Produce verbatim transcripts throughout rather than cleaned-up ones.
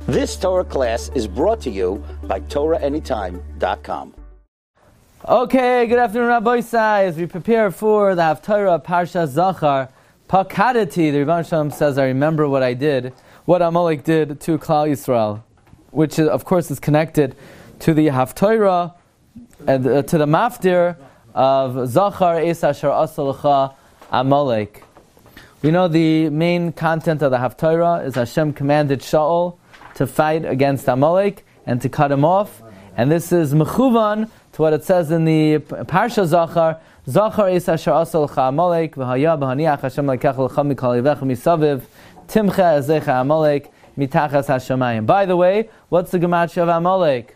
This Torah class is brought to you by Torah Anytime dot com. Okay, good afternoon, Rabbi Isai. As we prepare for the Haftarah Parsha Zachar, Pakadati, the Rebbeinu Shalom says, I remember what I did, what Amalek did to Klal Yisrael, which is, of course is connected to the Haftarah, and uh, to the Maftir of Zachar Es Asher Asa Lecha Amalek. We know the main content of the Haftarah is Hashem commanded Shaul to fight against Amalek and to cut him off. And this is mechuvan to what it says in the Parsha Zachar, Zachar es asher asa lecha Amalek, v'haya b'haniach Hashem lekecha lecha mikol yivecha misaviv, timcha ezecha Amalek, mitachas hashamayim. By the way, what's the gematria of Amalek?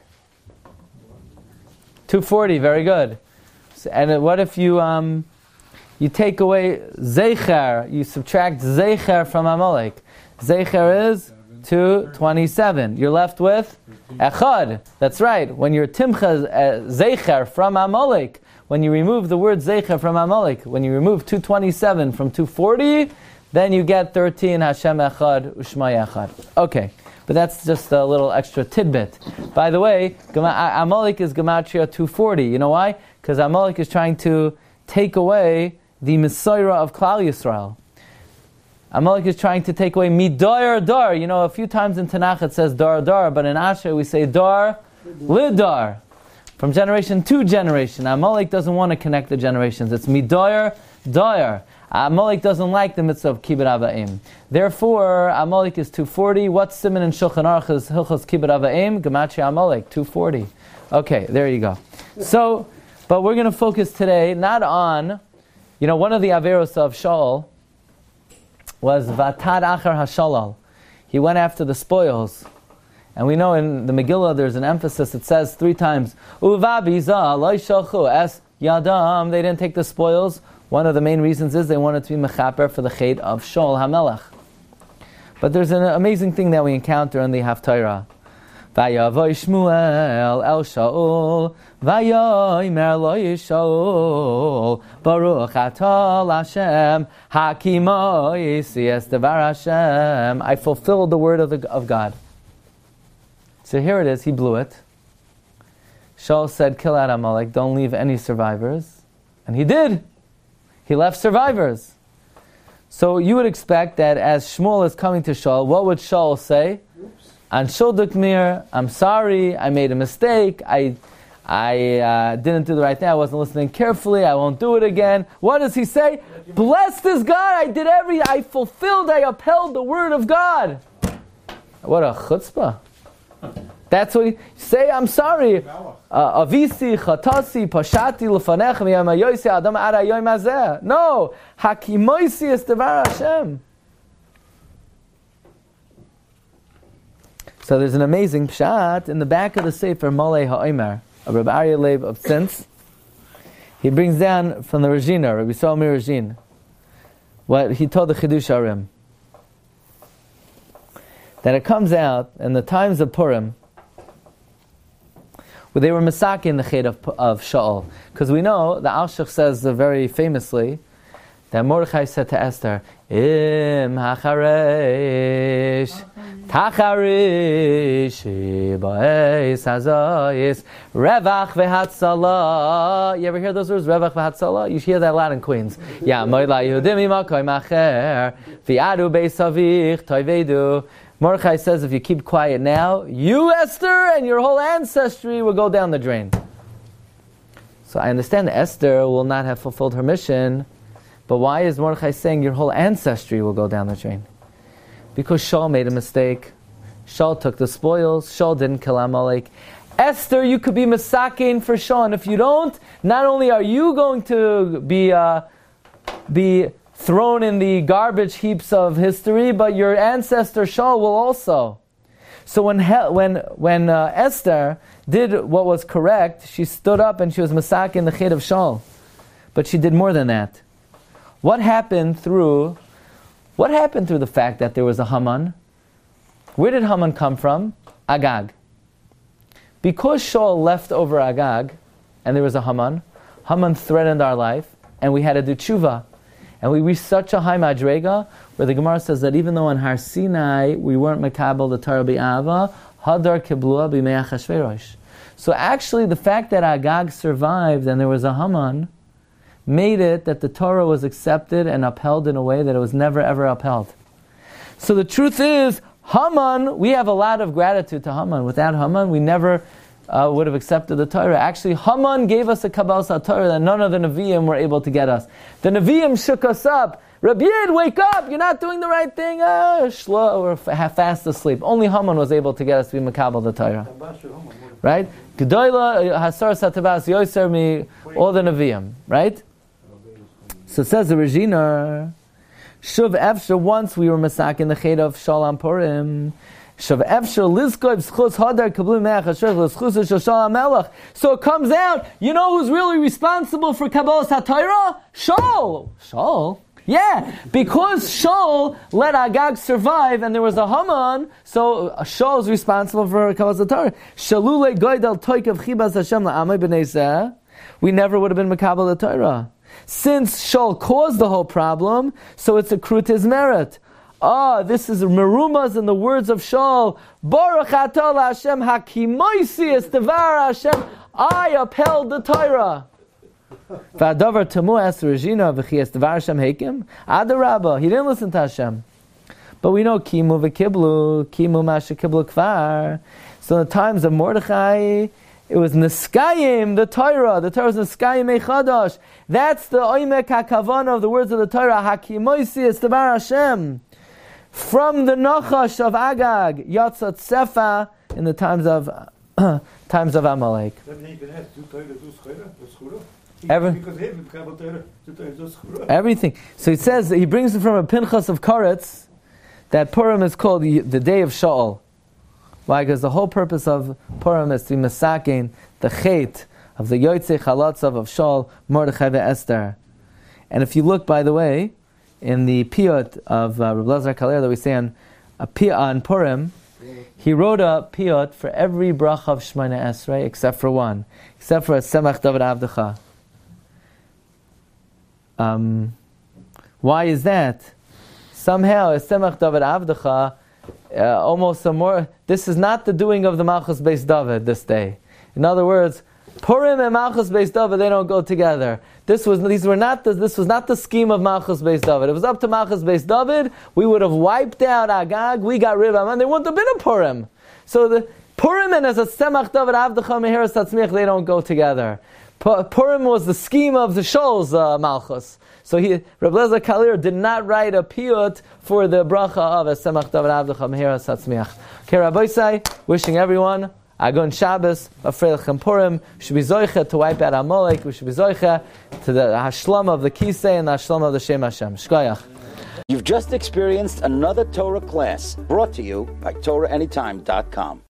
two forty, very good. And what if you um, you take away Zecher, you subtract Zecher from Amalek? Zecher is two twenty-seven. You're left with Echad. That's right. When you're Timcha uh, Zecher from Amalek, when you remove the word Zecher from Amalek, when you remove two twenty-seven from two forty, then you get thirteen Hashem Echad Ushmai Echad. Okay, but that's just a little extra tidbit. By the way, Amalek is Gematria two forty. You know why? Because Amalek is trying to take away the Messiah of Klal Yisrael. Amalek is trying to take away midar dar. You know, a few times in Tanakh it says dar dar, but in Asher we say dar lidar. From generation to generation. Amalek doesn't want to connect the generations. It's midar dar. Amalek doesn't like the mitzvah of kibbut avayim. Therefore, Amalek is two forty. What's Siman in Shulchan Aruch is Hilchos kibbut avayim? Gematria Amalek, two forty. Okay, there you go. So, but we're going to focus today not on, you know, one of the averos of Shaul was Vatad Achar Hashalal. He went after the spoils. And we know in the Megillah there's an emphasis, it says three times, Uva biza lo shalchu es yadam. They didn't take the spoils. One of the main reasons is they wanted to be mechaper for the chait of Shaul HaMelech. But there's an amazing thing that we encounter in the Haftarah. Vayavoy Shmuel el Shaul, Vayomer lo Shaul, Baruch atah Hashem, Hakimo Yisias Devar Hashem. I fulfilled the word of the, of God. So here it is. He blew it. Shaul said, "Kill out Amalek. Don't leave any survivors," and he did. He left survivors. So you would expect that as Shmuel is coming to Shaul, what would Shaul say? An Shuldukmir, I'm sorry, I made a mistake, I I uh, didn't do the right thing, I wasn't listening carefully, I won't do it again. What does he say? Blessed is God, I did every, I fulfilled, I upheld the word of God. What a chutzpah. That's what he, say, I'm sorry. Avisi, chatasi, pashati, lefanech, miyamayoisi, adam arayoy mazeh. No, hakimoisi es devar Hashem. So there's an amazing pshat in the back of the Sefer Malei HaOmer of Rabbi Aryeh Leib of Tzins. He brings down from the Regina, Rabbi Salmi Regine, what he told the Chidush Arim. That it comes out in the times of Purim, where they were masakin in the chet of, of Shaul. Because we know, the Alshich says uh, very famously, that Mordechai said to Esther, Im hacharesh, tacharish, ba'es hazayis, revach v'hatzala. You ever hear those words, revach v'hatzala? You hear that a lot in Queens. Yeah, mo'ila yehudim imakoy macher, v'yadu be'savich, toivedu. Mordechai says, if you keep quiet now, you, Esther, and your whole ancestry will go down the drain. So I understand Esther will not have fulfilled her mission, but why is Mordechai saying your whole ancestry will go down the drain? Because Shaul made a mistake. Shaul took the spoils. Shaul didn't kill Amalek. Esther, you could be masakin for Shaul, and if you don't, not only are you going to be uh, be thrown in the garbage heaps of history, but your ancestor Shaul will also. So when he, when when uh, Esther did what was correct, she stood up and she was masakin the chet of Shaul, but she did more than that. What happened through, what happened through the fact that there was a Haman? Where did Haman come from? Agag. Because Shaul left over Agag, and there was a Haman, Haman threatened our life, and we had to do tshuva. And we reached such a high madrega, where the Gemara says that even though in Har Sinai we weren't makabel the Torah bi'ava, hadar kiblua b'mei Achashverosh. So actually the fact that Agag survived and there was a Haman made it that the Torah was accepted and upheld in a way that it was never ever upheld. So the truth is, Haman, we have a lot of gratitude to Haman. Without Haman, we never uh, would have accepted the Torah. Actually, Haman gave us a Kabbalah Torah that none of the Nevi'im were able to get us. The Nevi'im shook us up. Rabbi Yid, wake up! You're not doing the right thing. Ah, shlo, we're f- fast asleep. Only Haman was able to get us to be Makabal the Torah. Right? Gedoyla, Hasar Satabas, Yoser mi, all the Nevi'im. Right? So it says the Regina, Shuv Efsher, once we were masak in the Chet of Shalom Purim. Shuv Efsher, Lizkoy, B'schus Hadar, Kablu Me'ach, Hasher, L'schus Shal Melech. So it comes out, you know who's really responsible for Kabbalah HaTorah? Shaul. Shaul? Yeah, because Shaul let Agag survive and there was a Haman, so Shaul is responsible for Kabbalah HaTorah. Shalule Goydel Toikav Chibas Hashem La'amay B'nei Zeh. We never would have been Makabel the Torah. Since Shaul caused the whole problem, so it's accrued to his merit. Ah, this is merumas in the words of Shaul. Baruch atah Hashem hakimoisi es devar Hashem. I upheld the Torah. V'adavar tamu es Regina v'chi es devar Hashem hekim. Adarabba, he didn't listen to Hashem. But we know kimu v'kiblu, kimu masha kiblu kvar. So in the times of Mordechai, it was Niskayim, the Torah. The Torah was Niskayim Echadash. That's the Oimek HaKavana of the words of the Torah. Hakimoisi es devar Hashem. From the Nachash of Agag, Yatzat Sefa, in the times of times of Amalek. Every, everything. So he says, he brings it from a Pinchas of Koretz, that Purim is called the, the day of Shaul. Why? Because the whole purpose of Purim is to be masakin the chet of the Yotzei Chalatzav of Shaul, Mordechai Esther. And if you look, by the way, in the piyut of uh, Reb Lazar Kaler that we say on a piyut on Purim, he wrote a piyut for every bracha of Shemona Esrei except for one, except for a Semach David Avdecha. Um, why is that? Somehow a Semach David Avdecha, uh, almost a more. This is not the doing of the Malchus Beis David this day. In other words, Purim and Malchus Beis David, they don't go together. This was these were not the, this was not the scheme of Malchus Beis David. It was up to Malchus Beis David. We would have wiped out Agag. We got rid of him, and there wouldn't have been a Purim. So the Purim and as a Semach David Avdecha Meheres Tatzmiach, they don't go together. Purim was the scheme of the Shaul's uh, Malchus. So he, Reb Lezer Kalir did not write a piyut for the bracha of a Semach David Avdecha Meheres Tatzmiach. Okay, Rabbi Say, wishing everyone Agon Shabbos, Afreilchem Purim, we should be zoicha to wipe out Amalek, we should be zoicha to the hashlam of the kisei and the hashlam of the Shem Hashem. Shkoyach. You've just experienced another Torah class brought to you by Torah Anytime dot com.